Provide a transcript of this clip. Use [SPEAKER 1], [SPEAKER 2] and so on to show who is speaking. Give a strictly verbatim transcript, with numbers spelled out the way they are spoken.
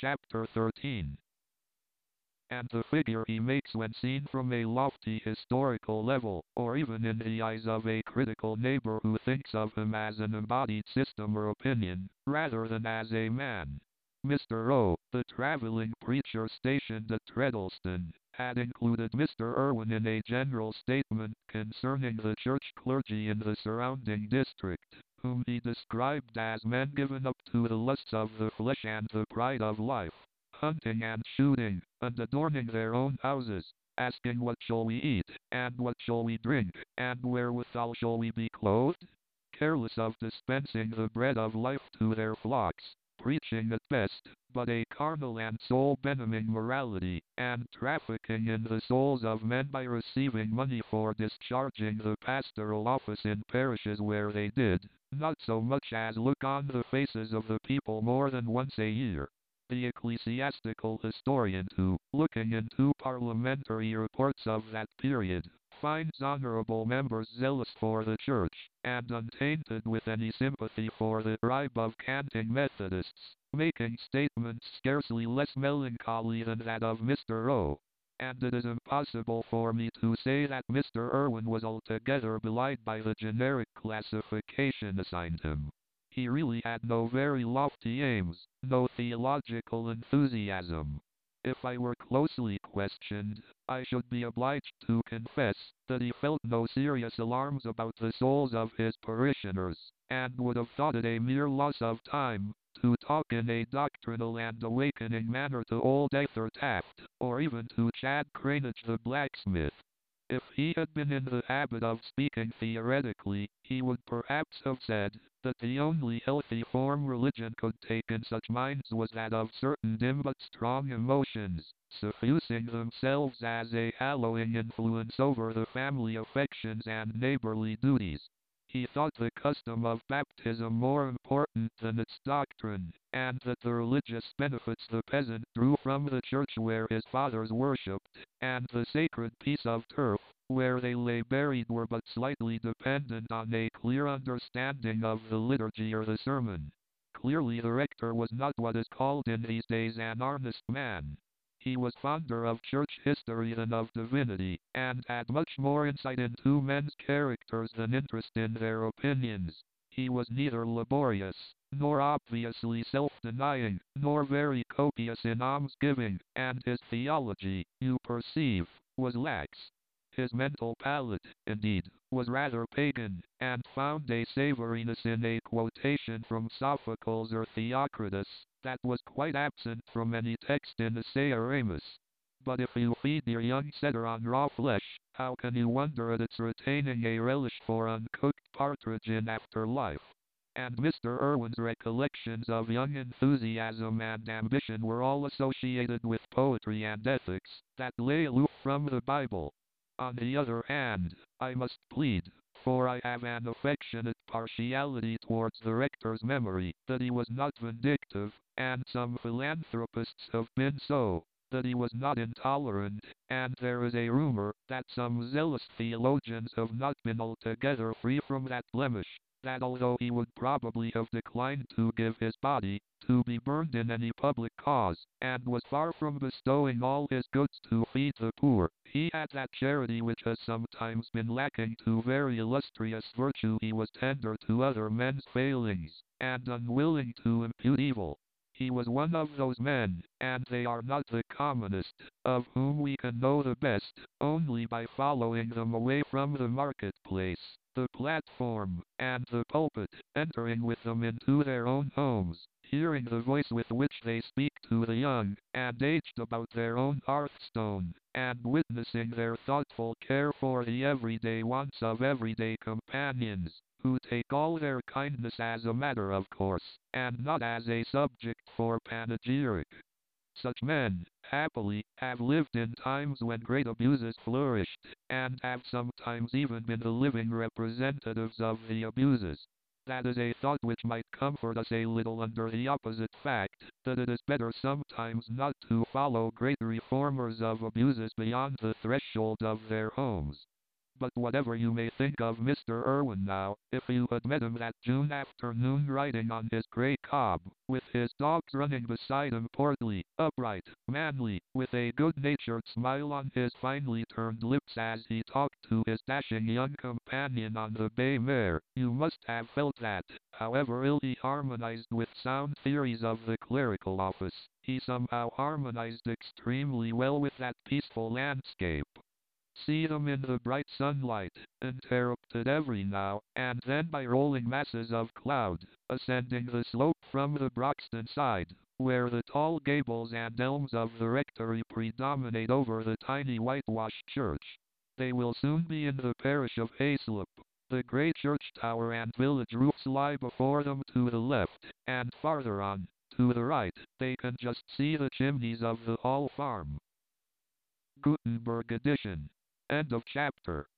[SPEAKER 1] chapter thirteen. And the figure he makes when seen from a lofty historical level, or even in the eyes of a critical neighbor who thinks of him as an embodied system or opinion, rather than as a man. Mister O, the traveling preacher stationed at Treddleston, had included Mister Irwin in a general statement concerning the church clergy in the surrounding district, whom he described as men given up to the lusts of the flesh and the pride of life, hunting and shooting, and adorning their own houses, asking what shall we eat, and what shall we drink, and wherewithal shall we be clothed? Careless of dispensing the bread of life to their flocks, preaching at best but a carnal and soul-benumbing morality, and trafficking in the souls of men by receiving money for discharging the pastoral office in parishes where they did not so much as look on the faces of the people more than once a year. The ecclesiastical historian who, looking into parliamentary reports of that period, finds honorable members zealous for the church, and untainted with any sympathy for the tribe of canting Methodists, making statements scarcely less melancholy than that of Mister O. And it is impossible for me to say that Mister Irwin was altogether belied by the generic classification assigned him. He really had no very lofty aims, no theological enthusiasm. If I were closely questioned, I should be obliged to confess that he felt no serious alarms about the souls of his parishioners, and would have thought it a mere loss of time to talk in a doctrinal and awakening manner to old Arthur Taft, or even to Chad Cranage the blacksmith. If he had been in the habit of speaking theoretically, he would perhaps have said that the only healthy form religion could take in such minds was that of certain dim but strong emotions, suffusing themselves as a hallowing influence over the family affections and neighborly duties. He thought the custom of baptism more important than its doctrine, and that the religious benefits the peasant drew from the church where his fathers worshipped, and the sacred piece of turf, where they lay buried, were but slightly dependent on a clear understanding of the liturgy or the sermon. Clearly the rector was not what is called in these days an earnest man. He was fonder of church history than of divinity, and had much more insight into men's characters than interest in their opinions. He was neither laborious, nor obviously self-denying, nor very copious in almsgiving, and his theology, you perceive, was lax. His mental palate, indeed, was rather pagan, and found a savouriness in a quotation from Sophocles or Theocritus that was quite absent from any text in Isaiah or Amos. But if you feed your young setter on raw flesh, how can you wonder at its retaining a relish for uncooked partridge in after life? And Mister Irwin's recollections of young enthusiasm and ambition were all associated with poetry and ethics that lay aloof from the Bible. On the other hand, I must plead, for I have an affectionate partiality towards the rector's memory, that he was not vindictive, and some philanthropists have been so, that he was not intolerant, and there is a rumor that some zealous theologians have not been altogether free from that blemish, that although he would probably have declined to give his body to be burned in any public cause, and was far from bestowing all his goods to feed the poor, he had that charity which has sometimes been lacking to very illustrious virtue. He was tender to other men's failings, and unwilling to impute evil. He was one of those men, and they are not the commonest, of whom we can know the best only by following them away from the marketplace, the platform, and the pulpit, entering with them into their own homes, hearing the voice with which they speak to the young and aged about their own hearthstone, and witnessing their thoughtful care for the everyday wants of everyday companions, who take all their kindness as a matter of course, and not as a subject for panegyric. Such men, happily, have lived in times when great abuses flourished, and have sometimes even been the living representatives of the abuses. That is a thought which might comfort us a little under the opposite fact, that it is better sometimes not to follow great reformers of abuses beyond the threshold of their homes. But whatever you may think of Mister Irwin now, if you had met him that June afternoon riding on his grey cob, with his dogs running beside him, portly, upright, manly, with a good-natured smile on his finely turned lips as he talked to his dashing young companion on the bay mare, you must have felt that, however ill he harmonized with sound theories of the clerical office, he somehow harmonized extremely well with that peaceful landscape. See them in the bright sunlight, interrupted every now and then by rolling masses of cloud, ascending the slope from the Broxton side, where the tall gables and elms of the rectory predominate over the tiny whitewashed church. They will soon be in the parish of Hayslip. The great church tower and village roofs lie before them to the left, and farther on, to the right, they can just see the chimneys of the Hall Farm. Gutenberg edition. End of chapter.